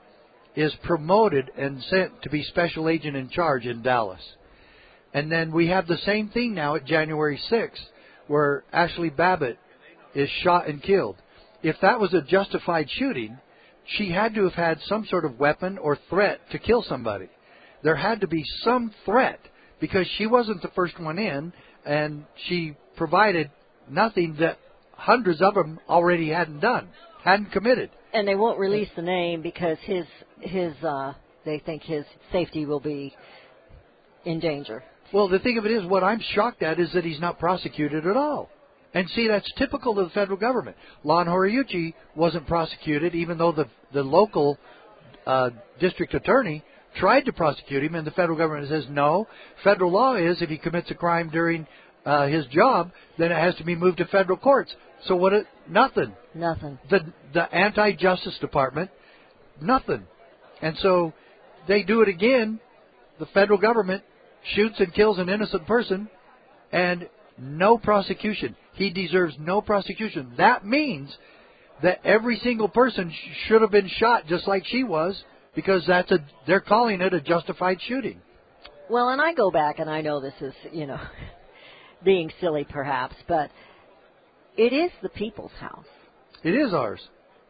is promoted and sent to be special agent in charge in Dallas. And then we have the same thing now at January sixth, where Ashley Babbitt is shot and killed. If that was a justified shooting, she had to have had some sort of weapon or threat to kill somebody. There had to be some threat, because she wasn't the first one in, and she provided nothing that hundreds of them already hadn't done, hadn't committed. And they won't release the name because his his uh, they think his safety will be in danger. Well, the thing of it is, what I'm shocked at is that he's not prosecuted at all. And see, that's typical of the federal government. Lon Horiuchi wasn't prosecuted, even though the the local uh, district attorney tried to prosecute him, and the federal government says no. Federal law is if he commits a crime during uh, his job, then it has to be moved to federal courts. So what? It, nothing. Nothing. The the anti-justice department, nothing. And so they do it again. The federal government shoots and kills an innocent person, and no prosecution. He deserves no prosecution. That means that every single person sh- should have been shot just like she was, because that's a they're calling it a justified shooting. Well, and I go back, and I know this is, you know, being silly perhaps, but it is the people's house. It is ours.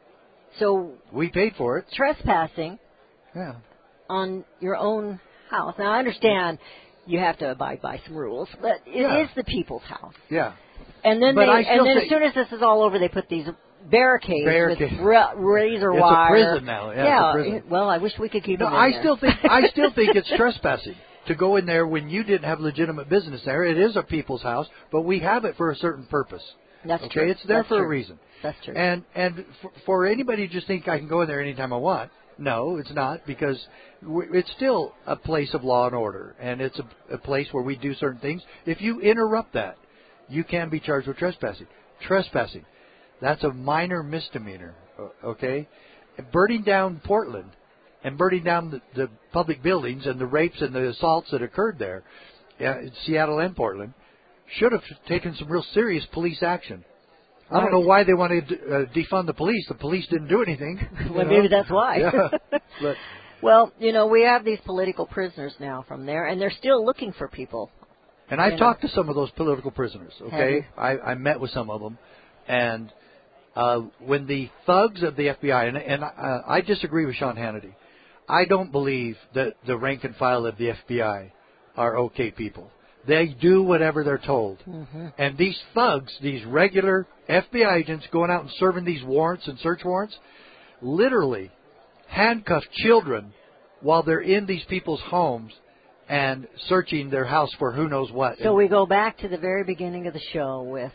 So we paid for it. Trespassing yeah. on your own house. Now, I understand you have to abide by some rules, but it Yeah. is the people's house. Yeah. And then, But they, I still and then say- as soon as this is all over, they put these barricades Barricade. with ra- razor It's a wire. prison now. Yeah, it's a prison. it- well, I wish we could keep No, them in I there. still think I still think it's trespassing to go in there when you didn't have legitimate business there. It is a people's house, but we have it for a certain purpose. That's okay, true. it's there That's for true. a reason. That's true. And and for, for anybody to just think I can go in there anytime I want, no, it's not, because w- it's still a place of law and order, and it's a, a place where we do certain things. If you interrupt that, you can be charged with trespassing. Trespassing, that's a minor misdemeanor, o- okay? Burning down Portland and burning down the, the public buildings and the rapes and the assaults that occurred there, uh, in Seattle and Portland, should have taken some real serious police action. I don't know why they wanted to uh, defund the police. The police didn't do anything. Well, you maybe know? that's why. Yeah. But, well, you know, we have these political prisoners now from there, and they're still looking for people. and I've You talked to some of those political prisoners, Have okay? you? I, I met with some of them. And uh, when the thugs of the F B I, and, and uh, I disagree with Sean Hannity. I don't believe that the rank and file of the F B I are okay people. They do whatever they're told. Mm-hmm. And these thugs, these regular F B I agents going out and serving these warrants and search warrants, literally handcuff children while they're in these people's homes and searching their house for who knows what. So we go back to the very beginning of the show with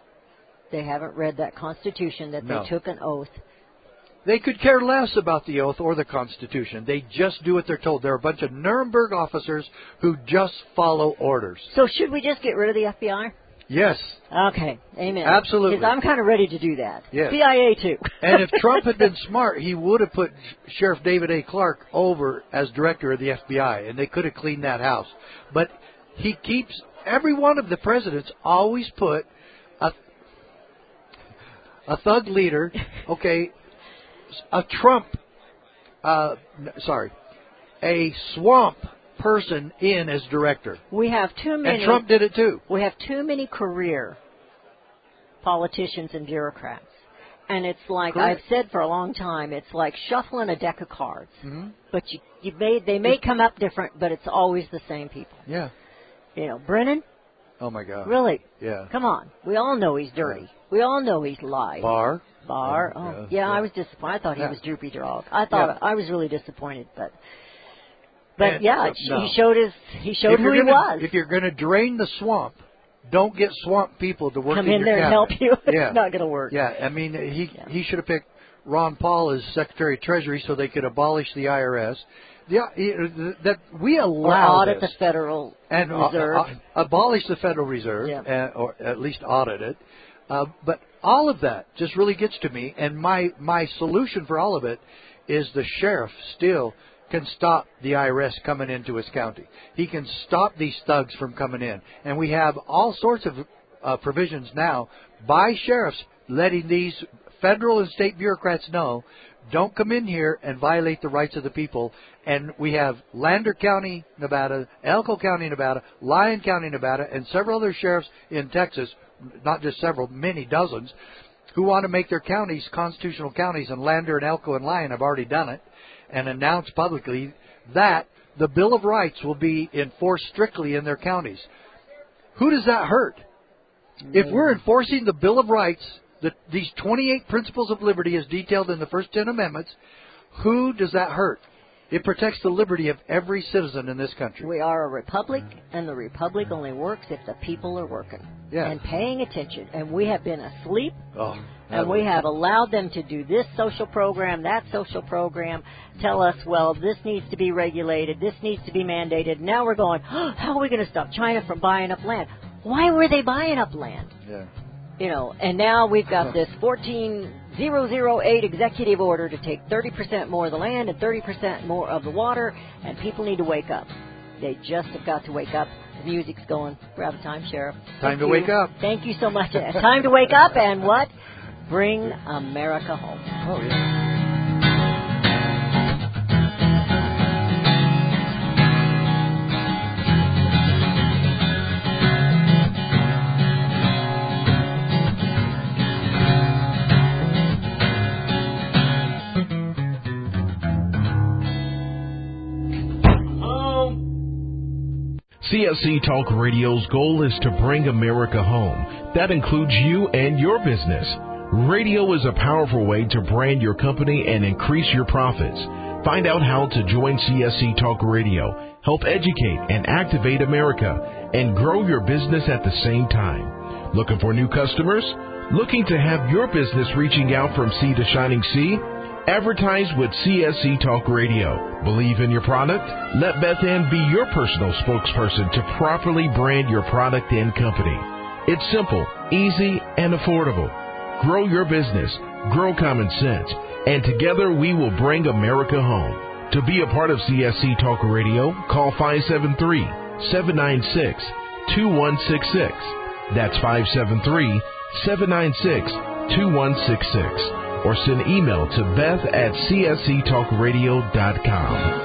they haven't read that Constitution, that No. they took an oath. They could care less about the oath or the Constitution. They just do what they're told. They're a bunch of Nuremberg officers who just follow orders. So should we just get rid of the F B I? Yes. Okay, amen. Absolutely. Because I'm kind of ready to do that. Yes. C I A too. And if Trump had been smart, he would have put Sheriff David A. Clark over as director of the F B I, and they could have cleaned that house. But he keeps, every one of the presidents always put a, a thug leader, okay, a Trump, uh, n- sorry, a swamp person in as director. We have too many. And Trump did it too. We have too many career politicians and bureaucrats. And it's like, Correct. I've said for a long time, it's like shuffling a deck of cards. Mm-hmm. But you, you may, they may come up different, but it's always the same people. Yeah. You know, Brennan, Oh, my God. really? Yeah. Come on. We all know he's dirty. We all know he's lied. Barr. Bar. Yeah, Oh, yeah, yeah, yeah. I was disappointed. I thought Yeah. he was droopy dog. I thought Yeah. I was really disappointed, but but And- yeah, uh, it- no. he showed his he showed If who you're he gonna- was. If you're going to drain the swamp, don't get swamp people to work Come in in your there and cabinet. help you. Yeah. It's not going to work. Yeah, I mean, he Yeah. he should have picked Ron Paul as Secretary of Treasury so they could abolish the I R S. Yeah, that we Or allow audit this. the Federal and uh, Reserve. uh, abolish the Federal Reserve, Yeah. uh, or at least audit it. Uh, but all of that just really gets to me, and my, my solution for all of it is the sheriff still can stop the I R S coming into his county. He can stop these thugs from coming in. And we have all sorts of uh, provisions now by sheriffs letting these federal and state bureaucrats know, don't come in here and violate the rights of the people. And we have Lander County, Nevada, Elko County, Nevada, Lyon County, Nevada, and several other sheriffs in Texas, not just several, many dozens, who want to make their counties constitutional counties, and Lander and Elko and Lyon have already done it and announced publicly that the Bill of Rights will be enforced strictly in their counties. Who does that hurt? If we're enforcing the Bill of Rights, the, these twenty-eight principles of liberty as detailed in the first ten amendments, who does that hurt? It protects the liberty of every citizen in this country. We are a republic, and the republic only works if the people are working yeah. and paying attention. And we have been asleep, oh, and we have allowed them to do this social program, that social program, tell us, well, this needs to be regulated, this needs to be mandated. Now we're going, oh, how are we going to stop China from buying up land? Why were they buying up land? Yeah. You know, and now we've got this fourteen thousand eight executive order to take thirty percent more of the land and thirty percent more of the water, and people need to wake up. They just have got to wake up. The music's going. We're out of time, Sheriff. Time Thank to you. wake up. Thank you so much. Time to wake up and what? Bring America home. Oh, yeah. C S C Talk Radio's goal is to bring America home. That includes you and your business. Radio is a powerful way to brand your company and increase your profits. Find out how to join C S C Talk Radio, help educate and activate America, and grow your business at the same time. Looking for new customers? Looking to have your business reaching out from sea to shining sea? Advertise with C S C Talk Radio. Believe in your product? Let Beth Ann be your personal spokesperson to properly brand your product and company. It's simple, easy, and affordable. Grow your business, grow common sense, and together we will bring America home. To be a part of C S C Talk Radio, call five seven three, seven nine six, two one six six. That's five seven three, seven nine six, two one six six. Or send email to beth at c s c talk radio dot com.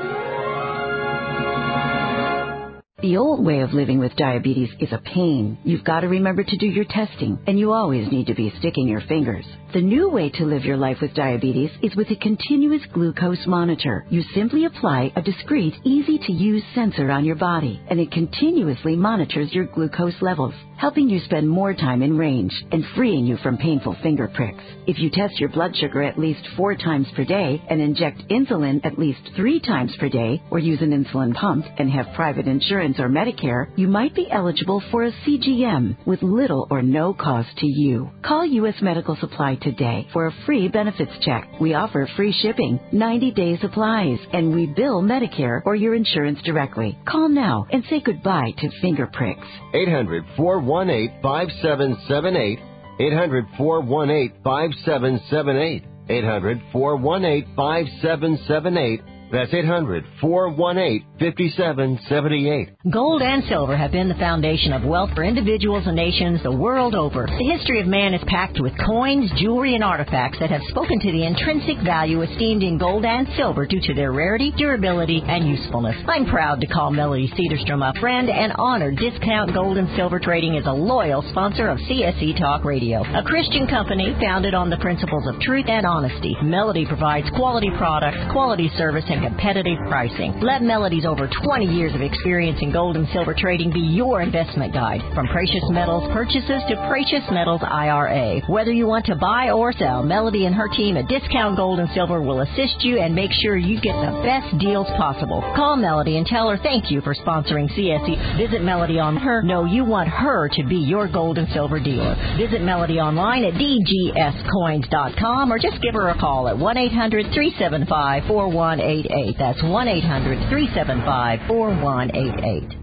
The old way of living with diabetes is a pain. You've got to remember to do your testing, and you always need to be sticking your fingers. The new way to live your life with diabetes is with a continuous glucose monitor. You simply apply a discreet, easy-to-use sensor on your body, and it continuously monitors your glucose levels, helping you spend more time in range and freeing you from painful finger pricks. If you test your blood sugar at least four times per day and inject insulin at least three times per day, or use an insulin pump and have private insurance or Medicare, you might be eligible for a C G M with little or no cost to you. Call U S Medical Supply today for a free benefits check. We offer free shipping, ninety-day supplies, and we bill Medicare or your insurance directly. Call now and say goodbye to finger pricks. eight hundred, four one eight, five seven seven eight. eight hundred, four one eight, five seven seven eight. eight hundred, four one eight, five seven seven eight. That's eight hundred, four one eight, five seven seven eight. Gold and silver have been the foundation of wealth for individuals and nations the world over. The history of man is packed with coins, jewelry, and artifacts that have spoken to the intrinsic value esteemed in gold and silver due to their rarity, durability, and usefulness. I'm proud to call Melody Cedarstrom a friend and honor Discount Gold and Silver Trading is a loyal sponsor of C S C Talk Radio, a Christian company founded on the principles of truth and honesty. Melody provides quality products, quality service, and competitive pricing. Let Melody's over twenty years of experience in gold and silver trading be your investment guide. From precious metals purchases to precious metals I R A. Whether you want to buy or sell, Melody and her team at Discount Gold and Silver will assist you and make sure you get the best deals possible. Call Melody and tell her thank you for sponsoring C S C. Visit Melody on her. No, you want her to be your gold and silver dealer. Visit Melody online at d g s coins dot com or just give her a call at one eight hundred, three seven five, four one eight eight. That's one eight hundred, three seven five, four one eight eight.